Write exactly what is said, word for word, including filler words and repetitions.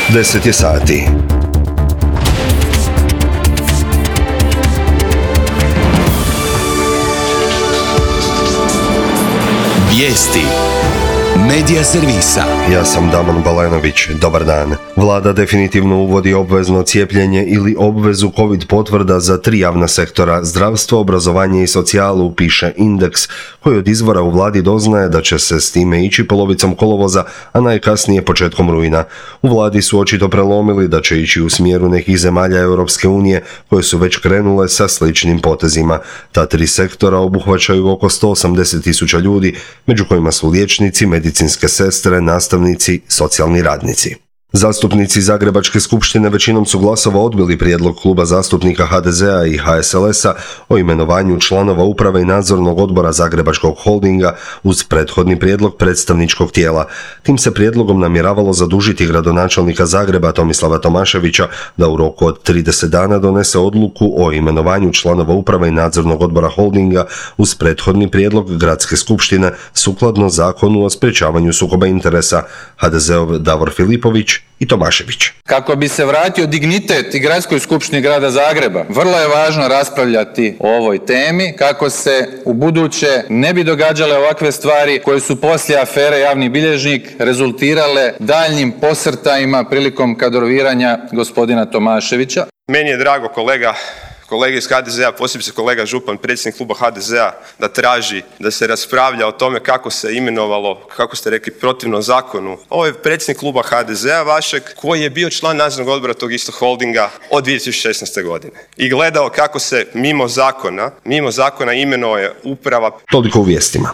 deset je sati. Vijesti Medija servisa. Ja sam Damon Balenović. Dobar dan. Vlada definitivno uvodi obvezno cijepljenje ili obvezu COVID potvrda za tri javna sektora, zdravstvo, obrazovanje i socijalu, piše Indeks, koji od izvora u vladi doznaje da će se s time ići polovicom kolovoza, a najkasnije početkom rujna. U vladi su očito prelomili da će ići u smjeru nekih zemalja Europske unije koje su već krenule sa sličnim potezima. Ta tri sektora obuhvaćaju oko sto osamdeset tisuća ljudi, među kojima su liječnici, medicinske sestre, nastavnici, socijalni radnici. Zastupnici Zagrebačke skupštine većinom su glasova odbili prijedlog kluba zastupnika ha de zea i ha es el es a o imenovanju članova uprave i nadzornog odbora Zagrebačkog holdinga uz prethodni prijedlog predstavničkog tijela. Tim se prijedlogom namjeravalo zadužiti gradonačelnika Zagreba Tomislava Tomaševića da u roku od trideset dana donese odluku o imenovanju članova uprave i nadzornog odbora holdinga uz prethodni prijedlog gradske skupštine sukladno Zakonu o sprječavanju sukoba interesa. ha de zeov Davor Filipović i Tomašević. Kako bi se vratio dignitet i gradskoj skupštini grada Zagreba, vrlo je važno raspravljati o ovoj temi kako se u buduće ne bi događale ovakve stvari koje su poslije afere javni bilježnik rezultirale daljnjim posrtajima prilikom kadroviranja gospodina Tomaševića. Meni je drago kolega kolege iz ha de zea, posebice kolega Župan, predsjednik kluba ha de zea, da traži da se raspravlja o tome kako se imenovalo, kako ste rekli, protivno zakonu. Ovo je predsjednik kluba ha de zea vašeg, koji je bio član nadzornog odbora tog istog holdinga od dvije tisuće šesnaeste. godine. I gledao kako se mimo zakona, mimo zakona imenuje uprava. Toliko u vijestima.